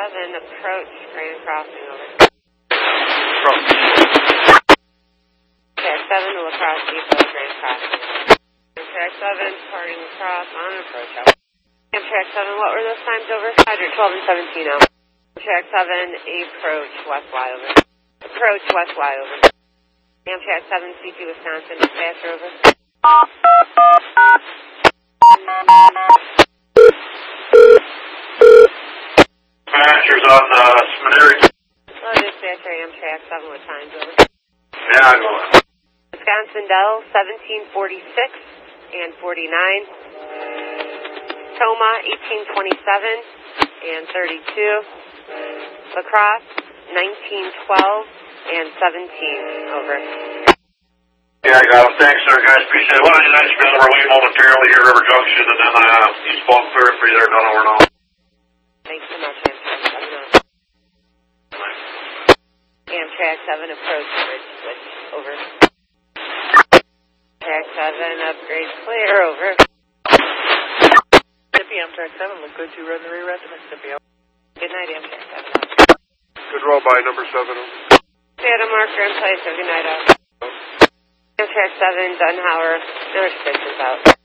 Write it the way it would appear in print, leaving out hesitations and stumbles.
7, approach Grand Crossing, over. Approach. Amtrak 7 to La Crosse Depot, Grand Crossing. Amtrak 7, departing La Crosse on approach, over. Amtrak 7, what were those times, over? 12 and 17, over. Amtrak 7, approach West Y, over. Approach West Y, over. Amtrak 7, C2 Wisconsin, dispatch, over. Dispatcher's on Smithers. Hello, dispatcher, Amtrak 7, what times, over? Yeah, I know it. Wisconsin Dell, 1746 and 49. Toma, 1827 and 32. La Crosse, 1912 and 17. Over. Yeah, I got him. Thanks, sir. Guys, appreciate it. Well, you guys been over wait momentarily here, River Junction, and then East Ball clear for you there, done over now. Thanks so much, Amtrak 7. Amtrak 7, approach, bridge switch, over. Amtrak 7, upgrade clear, over. Mississippi, Amtrak 7, look good to run the reroute to Mississippi. Good night, Amtrak 7. Good roll by number 7. Data marker in place, good night, out. Amtrak 7, Dunhauer, no restrictions out.